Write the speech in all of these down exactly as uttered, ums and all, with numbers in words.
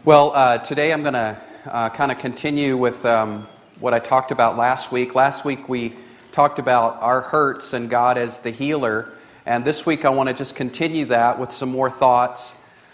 Well, uh, today I'm going to uh, kind of continue with um, what I talked about last week. Last week we talked about our hurts and God as the healer. And this week I want to just continue that with some more thoughts.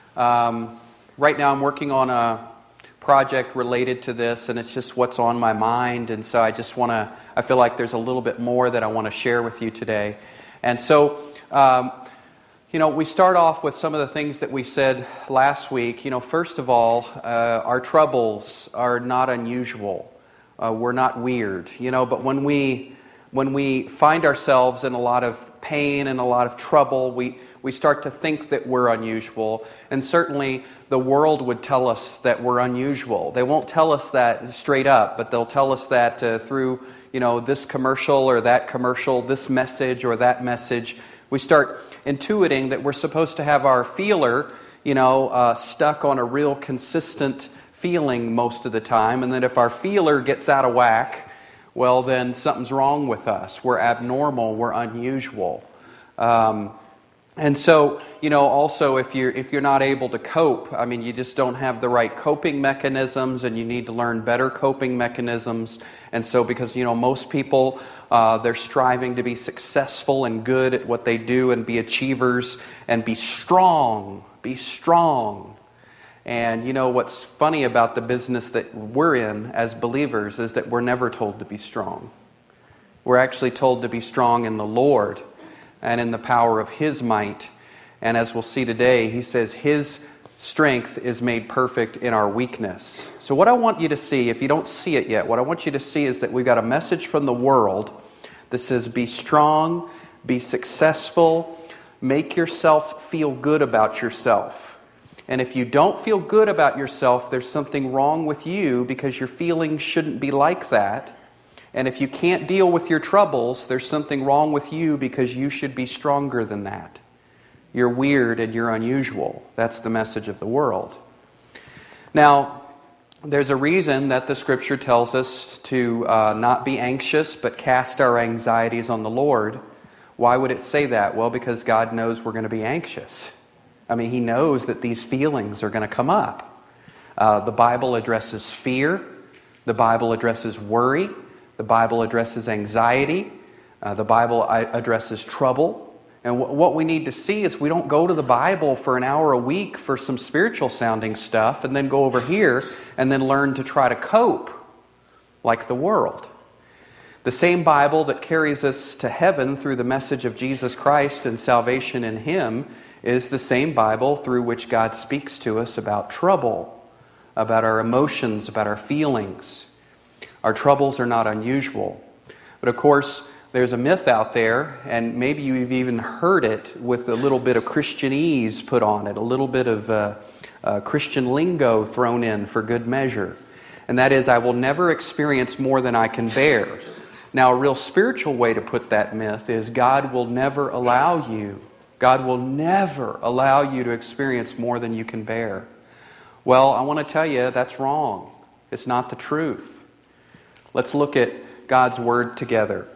Um, right now I'm working on a project related to this, and it's just what's on my mind. And so I just want to, I feel like there's a little bit more that I want to share with you today. And so, um, you know, we start off with some of the things that we said last week. You know, first of all, uh, our troubles are not unusual. Uh, we're not weird, you know, but when we when we find ourselves in a lot of pain and a lot of trouble, we, we start to think that we're unusual. And certainly the world would tell us that we're unusual. They won't tell us that straight up, but they'll tell us that uh, through, you know, this commercial or that commercial, this message or that message. We start intuiting that we're supposed to have our feeler, you know, uh, stuck on a real consistent feeling most of the time. And that if our feeler gets out of whack, well, then something's wrong with us. We're abnormal. We're unusual. Um, and so, you know, also if you're if you're not able to cope, I mean, you just don't have the right coping mechanisms, and you need to learn better coping mechanisms. And so, because you know, most people uh, they're striving to be successful and good at what they do, and be achievers, and be strong, be strong. And you know what's funny about the business that we're in as believers is that we're never told to be strong. We're actually told to be strong in the Lord and in the power of His might. And as we'll see today, He says His strength is made perfect in our weakness. So what I want you to see, if you don't see it yet, what I want you to see is that we've got a message from the world that says be strong, be successful, make yourself feel good about yourself. And if you don't feel good about yourself, there's something wrong with you, because your feelings shouldn't be like that. And if you can't deal with your troubles, there's something wrong with you, because you should be stronger than that. You're weird and you're unusual. That's the message of the world. Now, there's a reason that the Scripture tells us to uh, not be anxious, but cast our anxieties on the Lord. Why would it say that? Well, because God knows we're going to be anxious. I mean, He knows that these feelings are going to come up. Uh, the Bible addresses fear. The Bible addresses worry. The Bible addresses anxiety. Uh, the Bible addresses trouble. And w- what we need to see is we don't go to the Bible for an hour a week for some spiritual sounding stuff and then go over here and then learn to try to cope like the world. The same Bible that carries us to heaven through the message of Jesus Christ and salvation in Him is the same Bible through which God speaks to us about trouble, about our emotions, about our feelings. Our troubles are not unusual. But of course, there's a myth out there, and maybe you've even heard it with a little bit of Christianese put on it, a little bit of uh, uh, Christian lingo thrown in for good measure. And that is, I will never experience more than I can bear. Now, a real spiritual way to put that myth is God will never allow you God will never allow you to experience more than you can bear. Well, I want to tell you that's wrong. It's not the truth. Let's look at God's Word together.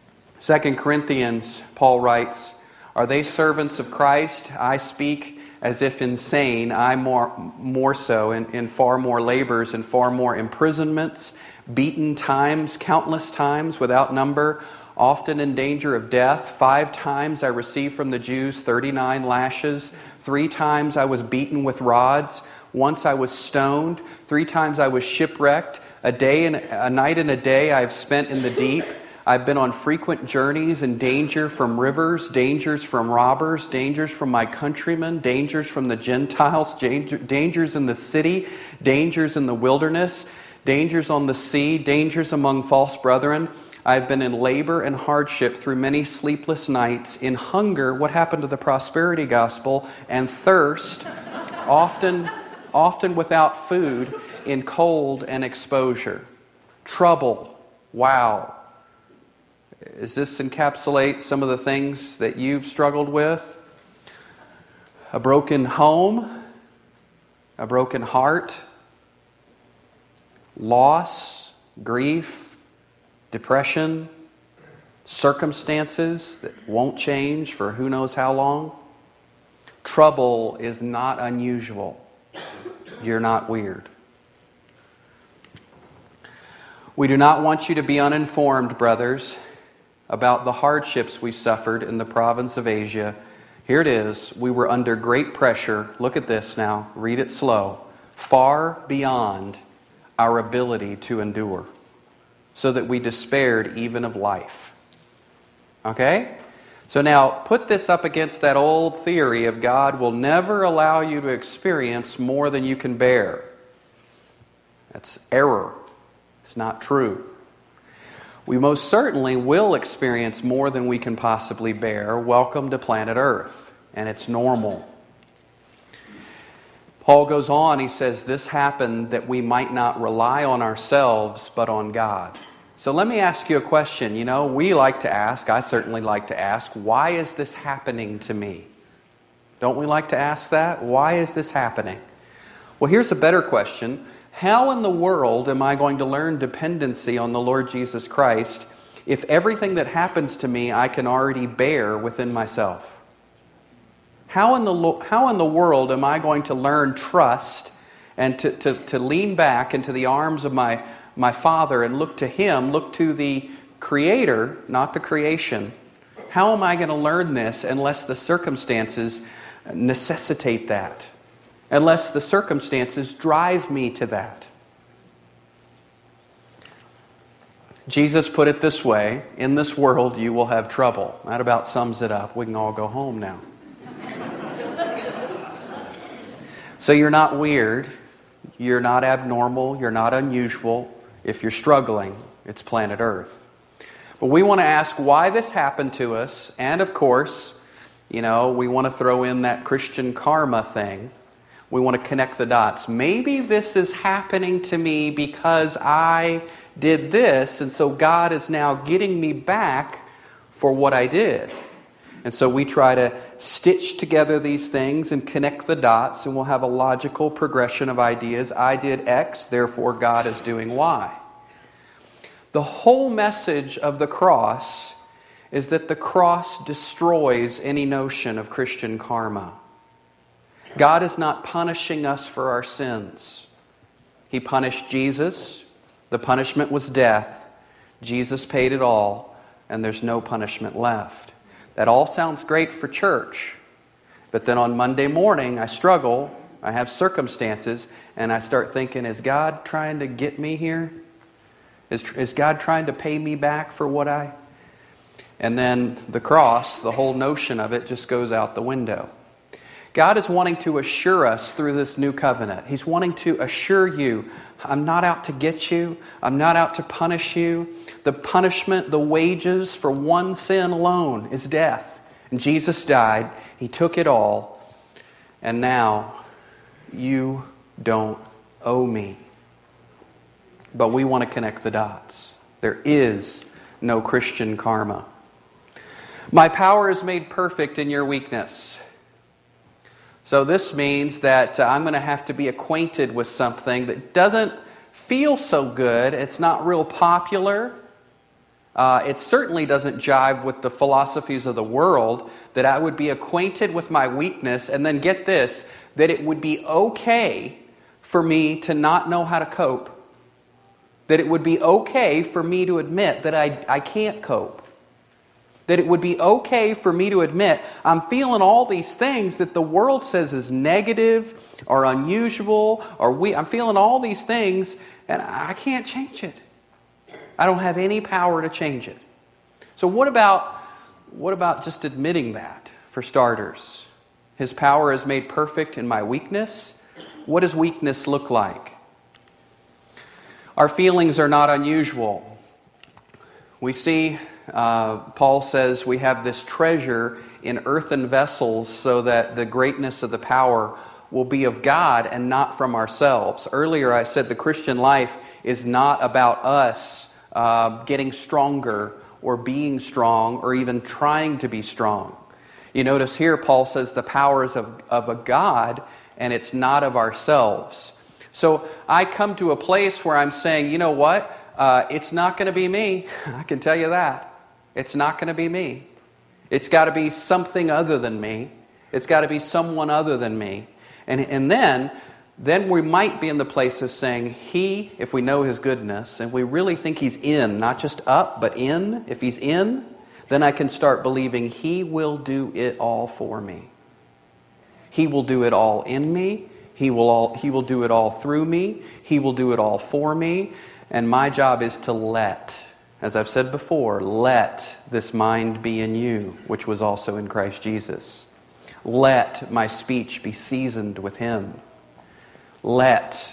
Second Corinthians, Paul writes, "Are they servants of Christ? I speak as if insane, I more, more so, in, in far more labors and far more imprisonments, beaten times, countless times without number, often in danger of death. Five times I received from the Jews thirty-nine lashes. Three times I was beaten with rods. Once I was stoned. Three times I was shipwrecked. A day and a night and a day I have spent in the deep. I've been on frequent journeys in danger from rivers, dangers from robbers, dangers from my countrymen, dangers from the Gentiles, danger, dangers in the city, dangers in the wilderness, dangers on the sea, dangers among false brethren. I have been in labor and hardship through many sleepless nights, in hunger," what happened to the prosperity gospel, "and thirst, often, often without food, in cold and exposure." Trouble. Wow. Does this encapsulate some of the things that you've struggled with? A broken home, a broken heart, loss, grief, depression, circumstances that won't change for who knows how long. Trouble is not unusual. You're not weird. We do not want you to be uninformed, brothers, about the hardships we suffered in the province of Asia. Here it is. We were under great pressure. Look at this now. Read it slow. Far beyond our ability to endure, so that we despaired even of life. Okay? So now, put this up against that old theory of God will never allow you to experience more than you can bear. That's error. It's not true. We most certainly will experience more than we can possibly bear. Welcome to planet Earth. And it's normal. Paul goes on, he says, this happened that we might not rely on ourselves, but on God. So let me ask you a question. You know, we like to ask, I certainly like to ask, why is this happening to me? Don't we like to ask that? Why is this happening? Well, here's a better question. How in the world am I going to learn dependency on the Lord Jesus Christ if everything that happens to me I can already bear within myself? How in the, how in the world am I going to learn trust and to, to, to lean back into the arms of my, my Father and look to Him, look to the Creator, not the creation? How am I going to learn this unless the circumstances necessitate that? Unless the circumstances drive me to that? Jesus put it this way, in this world you will have trouble. That about sums it up. We can all go home now. So you're not weird, you're not abnormal, you're not unusual. If you're struggling, it's planet Earth. But we want to ask why this happened to us, and of course, you know, we want to throw in that Christian karma thing. We want to connect the dots. Maybe this is happening to me because I did this, and so God is now getting me back for what I did. And so we try to stitch together these things and connect the dots, and we'll have a logical progression of ideas. I did X, therefore God is doing Y. The whole message of the cross is that the cross destroys any notion of Christian karma. God is not punishing us for our sins. He punished Jesus. The punishment was death. Jesus paid it all, and there's no punishment left. That all sounds great for church. But then on Monday morning, I struggle, I have circumstances, and I start thinking, is God trying to get me here? Is, is God trying to pay me back for what I... And then the cross, the whole notion of it just goes out the window. God is wanting to assure us through this new covenant. He's wanting to assure you, I'm not out to get you. I'm not out to punish you. The punishment, the wages for one sin alone is death. And Jesus died. He took it all. And now you don't owe me. But we want to connect the dots. There is no Christian karma. My power is made perfect in your weakness. So this means that uh, I'm going to have to be acquainted with something that doesn't feel so good. It's not real popular. Uh, it certainly doesn't jive with the philosophies of the world. That I would be acquainted with my weakness, and then get this, that it would be okay for me to not know how to cope. That it would be okay for me to admit that I, I can't cope. That it would be okay for me to admit I'm feeling all these things that the world says is negative or unusual or we. I'm feeling all these things and I can't change it. I don't have any power to change it. So what about what about just admitting that, for starters? His power is made perfect in my weakness. What does weakness look like? Our feelings are not unusual. We see... Uh, Paul says we have this treasure in earthen vessels so that the greatness of the power will be of God and not from ourselves. Earlier I said the Christian life is not about us uh, getting stronger or being strong or even trying to be strong. You notice here Paul says the power is of, of a God and it's not of ourselves. So I come to a place where I'm saying, you know what? Uh, it's not going to be me. I can tell you that. It's not going to be me. It's got to be something other than me. It's got to be someone other than me. And, and then then we might be in the place of saying, He, if we know His goodness, and we really think He's in, not just up, but in, if He's in, then I can start believing He will do it all for me. He will do it all in me. He will all, He will do it all through me. He will do it all for me. And my job is to let, as I've said before, let this mind be in you, which was also in Christ Jesus. Let my speech be seasoned with Him. Let,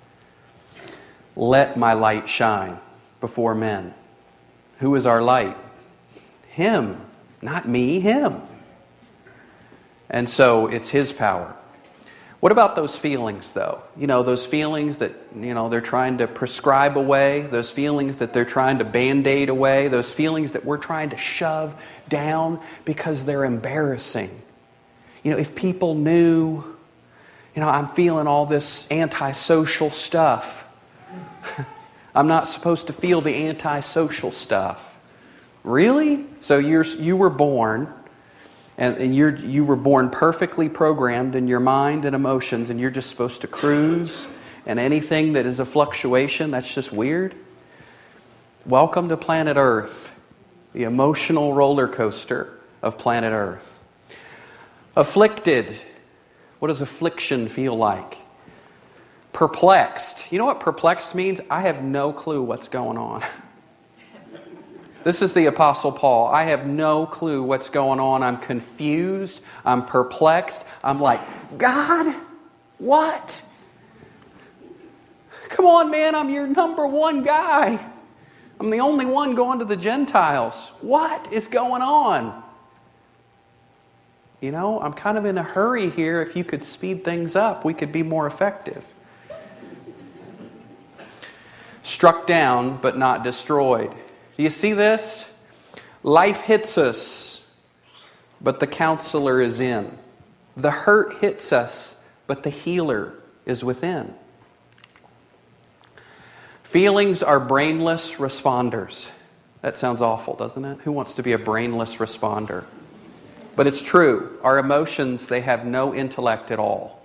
let my light shine before men. Who is our light? Him. Not me, Him. And so it's His power. What about those feelings, though? You know, those feelings that, you know, they're trying to prescribe away, those feelings that they're trying to band-aid away, those feelings that we're trying to shove down because they're embarrassing. You know, if people knew, you know, I'm feeling all this antisocial stuff. I'm not supposed to feel the antisocial stuff. Really? So you're you were born, and, and you're you were born perfectly programmed in your mind and emotions, and you're just supposed to cruise, and anything that is a fluctuation, that's just weird? Welcome to planet Earth, the emotional roller coaster of planet Earth. Afflicted. What does affliction feel like? Perplexed. You know what perplexed means? I have no clue what's going on. This is the Apostle Paul. I have no clue what's going on. I'm confused. I'm perplexed. I'm like, God, what? Come on, man, I'm your number one guy. I'm the only one going to the Gentiles. What is going on? You know, I'm kind of in a hurry here. If you could speed things up, we could be more effective. Struck down, but not destroyed. Do you see this? Life hits us, but the counselor is in. The hurt hits us, but the healer is within. Feelings are brainless responders. That sounds awful, doesn't it? Who wants to be a brainless responder? But it's true. Our emotions, they have no intellect at all.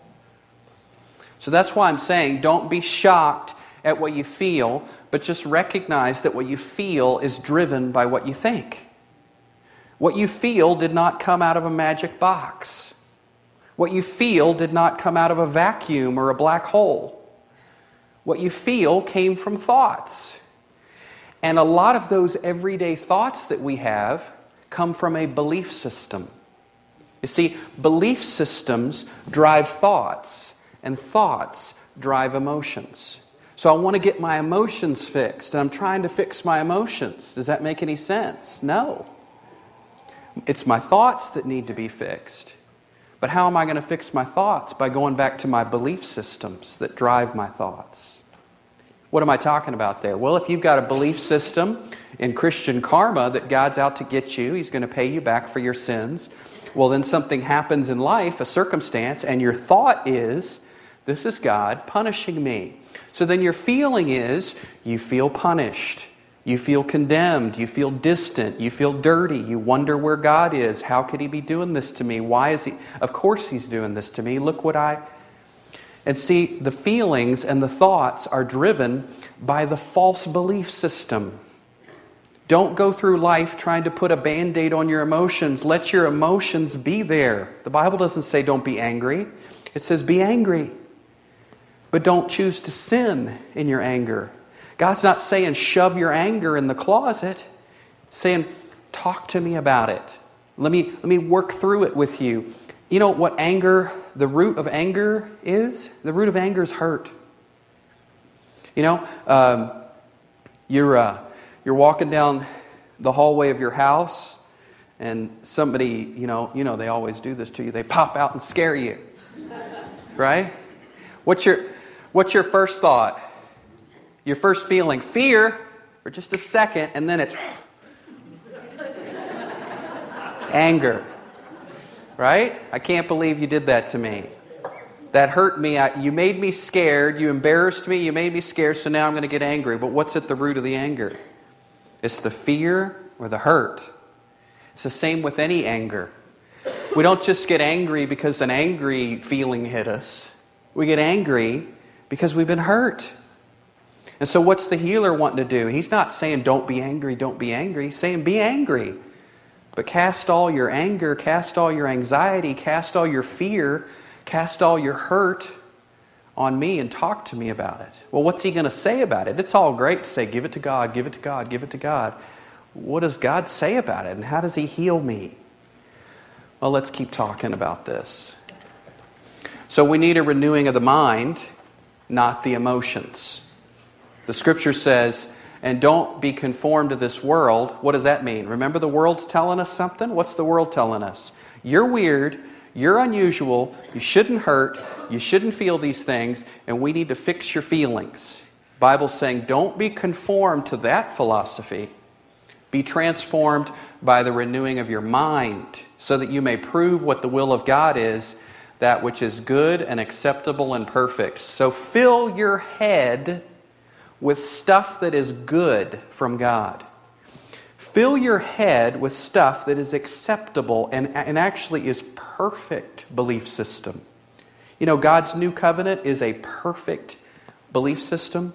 So that's why I'm saying don't be shocked at what you feel, but just recognize that what you feel is driven by what you think. What you feel did not come out of a magic box. What you feel did not come out of a vacuum or a black hole. What you feel came from thoughts. And a lot of those everyday thoughts that we have come from a belief system. You see, belief systems drive thoughts, and thoughts drive emotions. So I want to get my emotions fixed, and I'm trying to fix my emotions. Does that make any sense? No. It's my thoughts that need to be fixed. But how am I going to fix my thoughts? By going back to my belief systems that drive my thoughts. What am I talking about there? Well, if you've got a belief system in Christian karma that God's out to get you, He's going to pay you back for your sins, well, then something happens in life, a circumstance, and your thought is, this is God punishing me. So then your feeling is, you feel punished. You feel condemned. You feel distant. You feel dirty. You wonder where God is. How could He be doing this to me? Why is He? Of course He's doing this to me. Look what I... And see, the feelings and the thoughts are driven by the false belief system. Don't go through life trying to put a Band-Aid on your emotions. Let your emotions be there. The Bible doesn't say don't be angry. It says be angry. But don't choose to sin in your anger. God's not saying shove your anger in the closet. He's saying talk to me about it. Let me, let me work through it with you. You know what anger, the root of anger is? The root of anger is hurt. You know, um, you're... Uh, You're walking down the hallway of your house, and somebody, you know, you know they always do this to you. They pop out and scare you, right? What's your, what's your first thought? Your first feeling? Fear for just a second, and then it's anger, right? I can't believe you did that to me. That hurt me. I, you made me scared. You embarrassed me. You made me scared, so now I'm going to get angry. But what's at the root of the anger? It's the fear or the hurt. It's the same with any anger. We don't just get angry because an angry feeling hit us. We get angry because we've been hurt. And so what's the healer wanting to do? He's not saying don't be angry, don't be angry. He's saying be angry. But cast all your anger, cast all your anxiety, cast all your fear, cast all your hurt on me and talk to me about it. Well, what's he going to say about it? It's all great to say, give it to God, give it to God, give it to God. What does God say about it? And how does he heal me? Well, let's keep talking about this. So we need a renewing of the mind, not the emotions. The scripture says, and don't be conformed to this world. What does that mean? Remember, the world's telling us something? What's the world telling us? You're weird, you're unusual, you shouldn't hurt, you shouldn't feel these things, and we need to fix your feelings. The Bible's saying, don't be conformed to that philosophy. Be transformed by the renewing of your mind, so that you may prove what the will of God is, that which is good and acceptable and perfect. So fill your head with stuff that is good from God. Fill your head with stuff that is acceptable and, and actually is perfect belief system. You know, God's new covenant is a perfect belief system.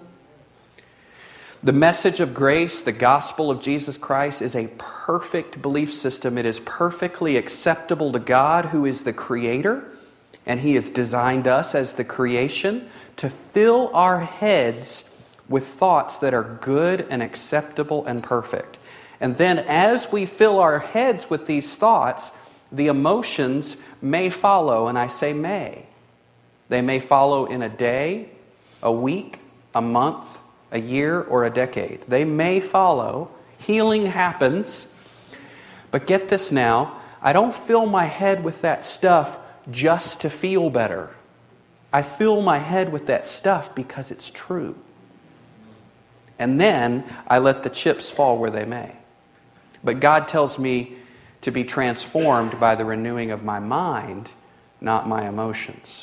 The message of grace, the gospel of Jesus Christ, is a perfect belief system. It is perfectly acceptable to God, who is the creator, and he has designed us as the creation to fill our heads with thoughts that are good and acceptable and perfect. And then as we fill our heads with these thoughts, the emotions may follow, and I say may. They may follow in a day, a week, a month, a year, or a decade. They may follow. Healing happens. But get this now, I don't fill my head with that stuff just to feel better. I fill my head with that stuff because it's true. And then I let the chips fall where they may. But God tells me to be transformed by the renewing of my mind, not my emotions.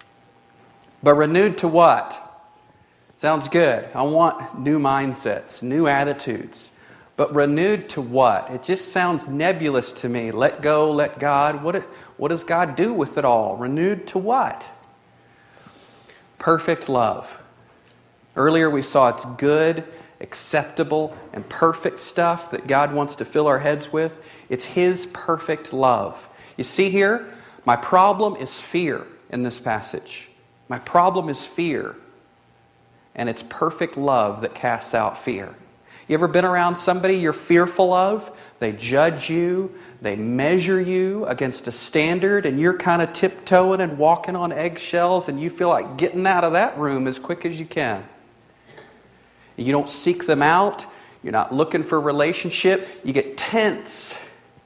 But renewed to what? Sounds good. I want new mindsets, new attitudes. But renewed to what? It just sounds nebulous to me. Let go, let God. What, what does God do with it all? Renewed to what? Perfect love. Earlier we saw it's good, acceptable, and perfect stuff that God wants to fill our heads with. It's His perfect love. You see here, my problem is fear in this passage. My problem is fear. And it's perfect love that casts out fear. You ever been around somebody you're fearful of? They judge you, they measure you against a standard, and you're kind of tiptoeing and walking on eggshells, and you feel like getting out of that room as quick as you can. You don't seek them out. You're not looking for a relationship. You get tense.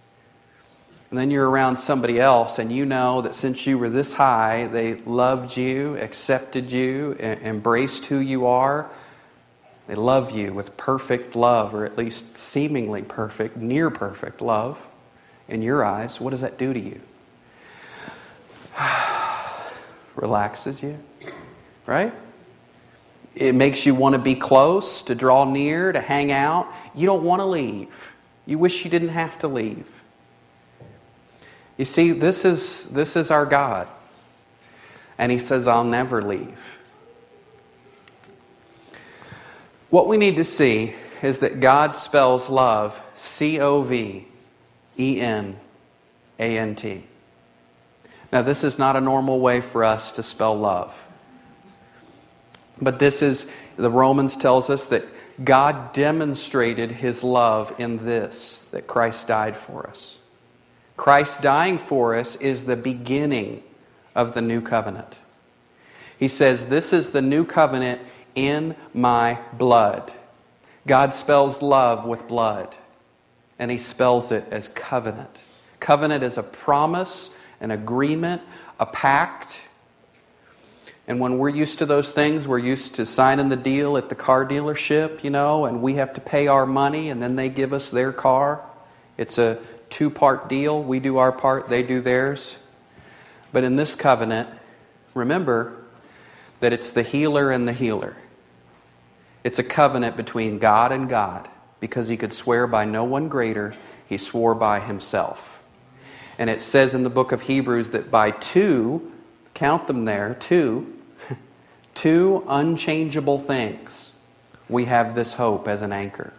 And then you're around somebody else, and you know that since you were this high, they loved you, accepted you, embraced who you are. They love you with perfect love, or at least seemingly perfect, near perfect love in your eyes. What does that do to you? Relaxes you, right? It makes you want to be close, to draw near, to hang out. You don't want to leave. You wish you didn't have to leave. You see, this is, this is our God. And He says, I'll never leave. What we need to see is that God spells love C O V E N A N T. Now, this is not a normal way for us to spell love. But this is, the Romans tells us that God demonstrated His love in this, that Christ died for us. Christ dying for us is the beginning of the new covenant. He says, this is the new covenant in my blood. God spells love with blood, and He spells it as covenant. Covenant is a promise, an agreement, a pact. And when we're used to those things, we're used to signing the deal at the car dealership, you know, and we have to pay our money and then they give us their car. It's a two-part deal. We do our part, they do theirs. But in this covenant, remember that it's the healer and the healer. It's a covenant between God and God, because He could swear by no one greater. He swore by Himself. And it says in the book of Hebrews that by two, count them there, two, two unchangeable things, we have this hope as an anchor.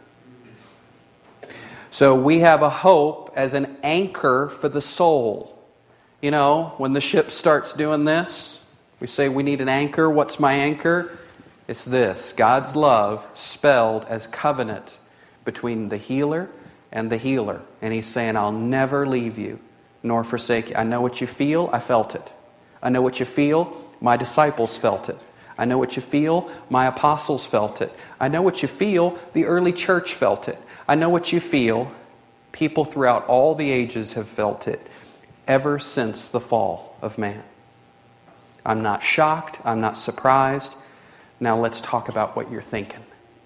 So we have a hope as an anchor for the soul. You know, when the ship starts doing this, we say we need an anchor. What's my anchor? It's this: God's love spelled as covenant between the healer and the healer. And He's saying, I'll never leave you nor forsake you. I know what you feel. I felt it. I know what you feel. My disciples felt it. I know what you feel. My apostles felt it. I know what you feel. The early church felt it. I know what you feel. People throughout all the ages have felt it ever since the fall of man. I'm not shocked. I'm not surprised. Now let's talk about what you're thinking.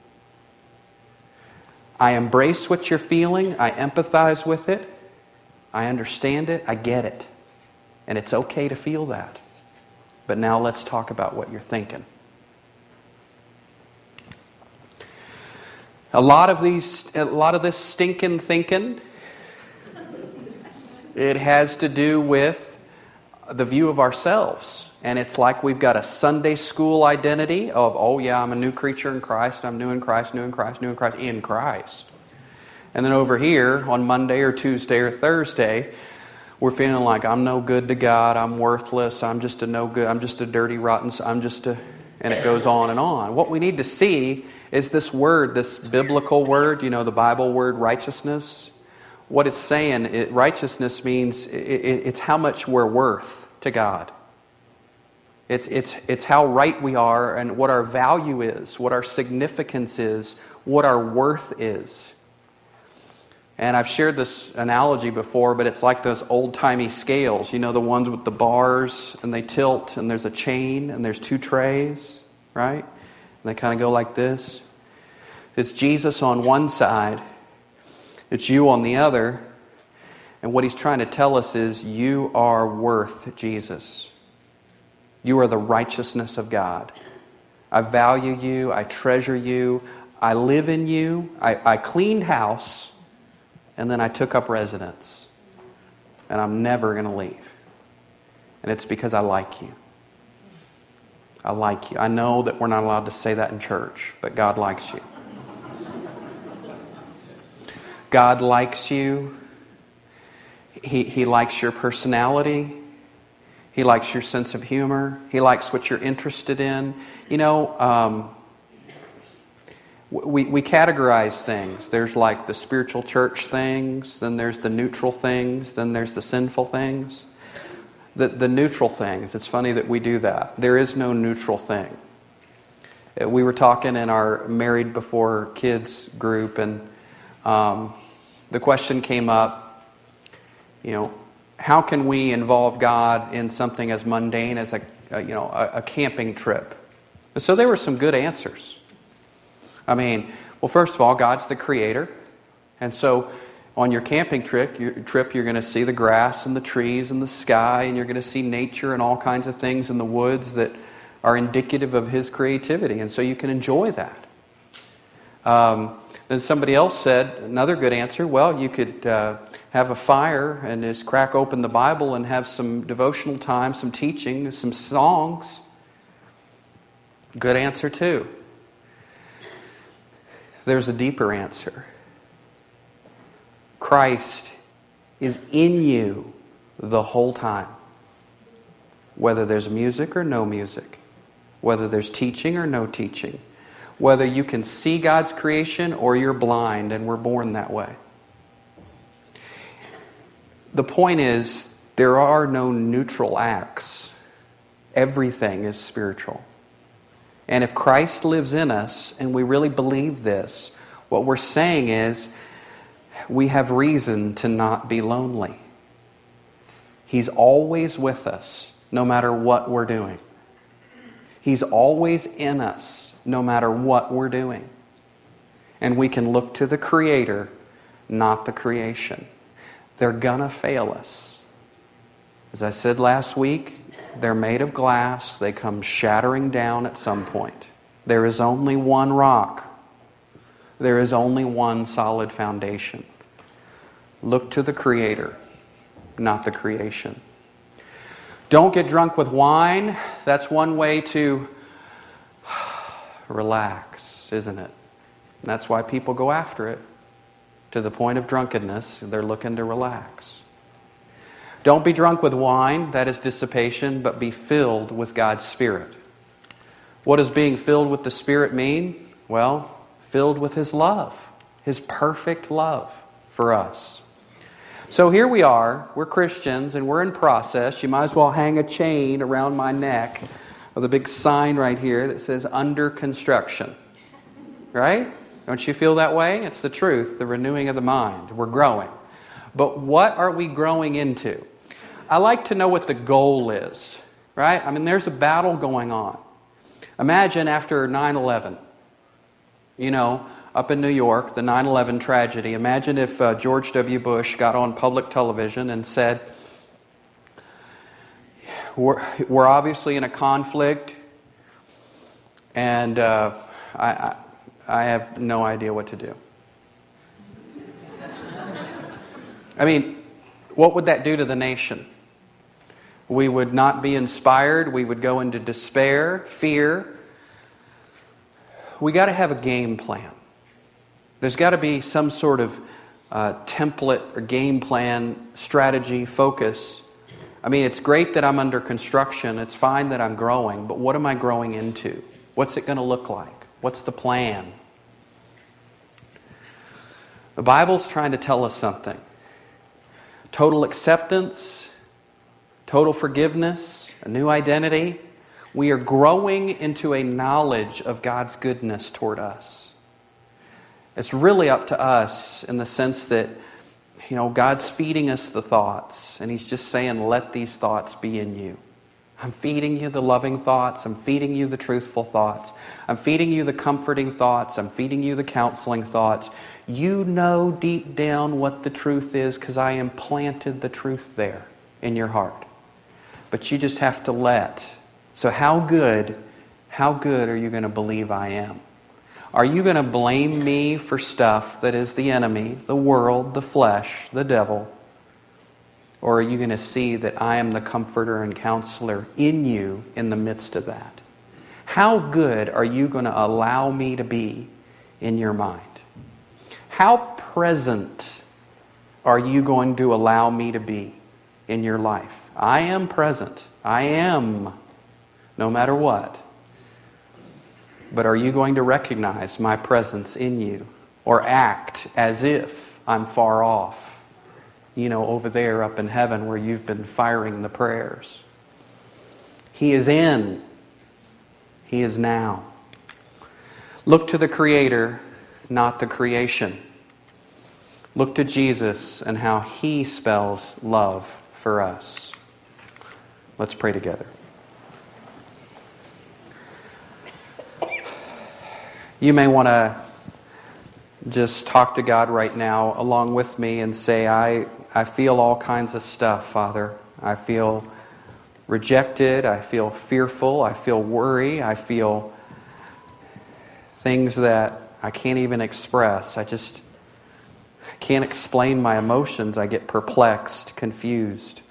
I embrace what you're feeling. I empathize with it. I understand it. I get it. And it's okay to feel that. But now let's talk about what you're thinking. A lot of these, a lot of this stinking thinking, it has to do with the view of ourselves. And it's like we've got a Sunday school identity of, oh yeah, I'm a new creature in Christ, I'm new in Christ, new in Christ, new in Christ, in Christ. And then over here, on Monday or Tuesday or Thursday, we're feeling like I'm no good to God, I'm worthless, I'm just a no good, I'm just a dirty, rotten, I'm just a... And it goes on and on. What we need to see is this word, this biblical word, you know, the Bible word righteousness. What it's saying, it, righteousness means it, it, it's how much we're worth to God. It's, it's, it's how right we are and what our value is, what our significance is, what our worth is. And I've shared this analogy before, but it's like those old-timey scales. You know, the ones with the bars, and they tilt, and there's a chain, and there's two trays, right? And they kind of go like this. It's Jesus on one side. It's you on the other. And what He's trying to tell us is, you are worth Jesus. You are the righteousness of God. I value you. I treasure you. I live in you. I, I cleaned house. And then I took up residence. And I'm never going to leave. And it's because I like you. I like you. I know that we're not allowed to say that in church, but God likes you. God likes you. He, he likes your personality. He likes your sense of humor. He likes what you're interested in. You know, um, We, we categorize things. There's like the spiritual church things, then there's the neutral things, then there's the sinful things. The, the neutral things, it's funny that we do that. There is no neutral thing. We were talking in our Married Before Kids group, and um, the question came up, you know, how can we involve God in something as mundane as a, a you know a, a camping trip? So there were some good answers. I mean, well, first of all, God's the creator. And so on your camping trip, your trip, you're going to see the grass and the trees and the sky, and you're going to see nature and all kinds of things in the woods that are indicative of His creativity. And so you can enjoy that. Um, then somebody else said, another good answer, well, you could uh, have a fire and just crack open the Bible and have some devotional time, some teaching, some songs. Good answer too. There's a deeper answer. Christ is in you the whole time. Whether there's music or no music. Whether there's teaching or no teaching. Whether you can see God's creation or you're blind, and we're born that way. The point is, there are no neutral acts. Everything is spiritual. And if Christ lives in us, and we really believe this, what we're saying is, we have reason to not be lonely. He's always with us, no matter what we're doing. He's always in us, no matter what we're doing. And we can look to the Creator, not the creation. They're gonna fail us. As I said last week, they're made of glass. They come shattering down at some point. There is only one rock. There is only one solid foundation. Look to the Creator, not the creation. Don't get drunk with wine. That's one way to relax, isn't it? And that's why people go after it, to the point of drunkenness. They're looking to relax. Don't be drunk with wine, that is dissipation, but be filled with God's Spirit. What does being filled with the Spirit mean? Well, filled with His love, His perfect love for us. So here we are, we're Christians, and we're in process. You might as well hang a chain around my neck with a big sign right here that says under construction. Right? Don't you feel that way? It's the truth, the renewing of the mind. We're growing. But what are we growing into? I like to know what the goal is, right? I mean, there's a battle going on. Imagine after nine eleven, you know, up in New York, the nine eleven tragedy. Imagine if uh, George W. Bush got on public television and said, we're, we're obviously in a conflict, and uh, I... I I have no idea what to do. I mean, what would that do to the nation? We would not be inspired. We would go into despair, fear. We got to have a game plan. There's got to be some sort of uh, template or game plan, strategy, focus. I mean, it's great that I'm under construction. It's fine that I'm growing. But what am I growing into? What's it going to look like? What's the plan? The Bible's trying to tell us something. Total acceptance, total forgiveness, a new identity. We are growing into a knowledge of God's goodness toward us. It's really up to us in the sense that, you know, God's feeding us the thoughts, and He's just saying, let these thoughts be in you. I'm feeding you the loving thoughts. I'm feeding you the truthful thoughts. I'm feeding you the comforting thoughts. I'm feeding you the counseling thoughts. You know deep down what the truth is because I implanted the truth there in your heart. But you just have to let. So how good, how good are you going to believe I am? Are you going to blame me for stuff that is the enemy, the world, the flesh, the devil? Or are you going to see that I am the comforter and counselor in you in the midst of that? How good are you going to allow me to be in your mind? How present are you going to allow me to be in your life? I am present. I am, no matter what. But are you going to recognize my presence in you? Or act as if I'm far off? You know, over there up in heaven where you've been firing the prayers. He is in. He is now. Look to the Creator, not the creation. Look to Jesus and how He spells love for us. Let's pray together. You may want to just talk to God right now along with me and say, I, I feel all kinds of stuff, Father. I feel rejected. I feel fearful. I feel worry. I feel things that I can't even express. I just I can't explain my emotions. I get perplexed, confused.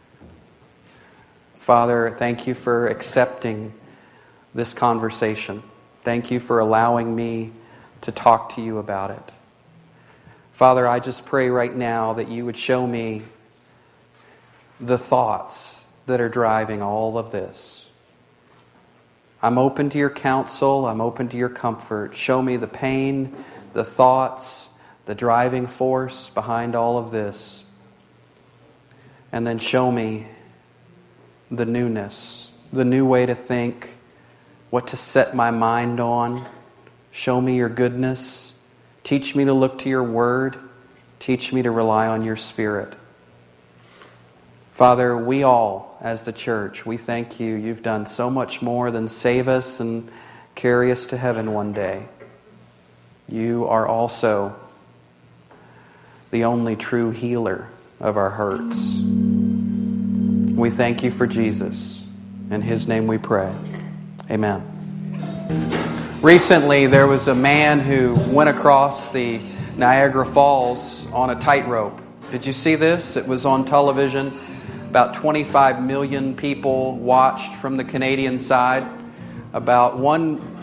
Father, thank you for accepting this conversation. Thank you for allowing me to talk to you about it. Father, I just pray right now that you would show me the thoughts that are driving all of this. I'm open to your counsel. I'm open to your comfort. Show me the pain, the thoughts, the driving force behind all of this. And then show me the newness, the new way to think, what to set my mind on. Show me your goodness. Teach me to look to your word. Teach me to rely on your Spirit. Father, we all, as the church, we thank you. You've done so much more than save us and carry us to heaven one day. You are also the only true healer of our hurts. We thank you for Jesus. In His name we pray. Amen. Recently, there was a man who went across the Niagara Falls on a tightrope. Did you see this? It was on television. About twenty-five million people watched from the Canadian side. About one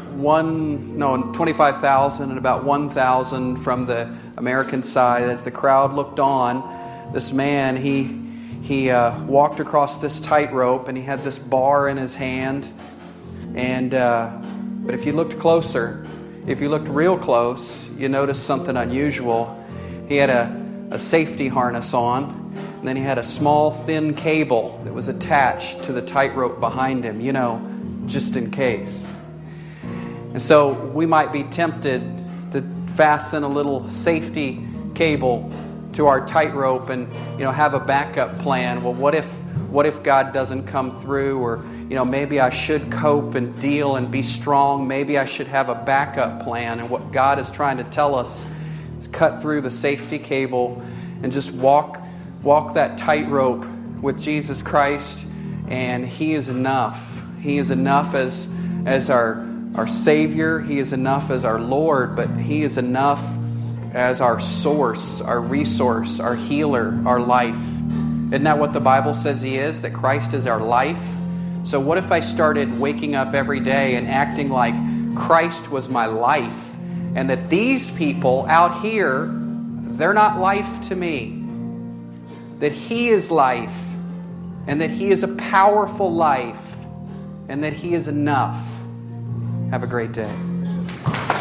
one, no, twenty-five thousand and about one thousand from the American side. As the crowd looked on, this man, he he uh, walked across this tightrope, and he had this bar in his hand. And uh, but if you looked closer, if you looked real close, you noticed something unusual. He had a, a safety harness on. And then he had a small, thin cable that was attached to the tightrope behind him, you know, just in case. And so we might be tempted to fasten a little safety cable to our tightrope and, you know, have a backup plan. Well, what if what if God doesn't come through? Or, you know, maybe I should cope and deal and be strong. Maybe I should have a backup plan. And what God is trying to tell us is cut through the safety cable and just walk Walk that tightrope with Jesus Christ, and He is enough. He is enough as, as our, our Savior. He is enough as our Lord, but He is enough as our source, our resource, our healer, our life. Isn't that what the Bible says He is? That Christ is our life? So what if I started waking up every day and acting like Christ was my life, and that these people out here, they're not life to me? That He is life, and that He is a powerful life, and that He is enough. Have a great day.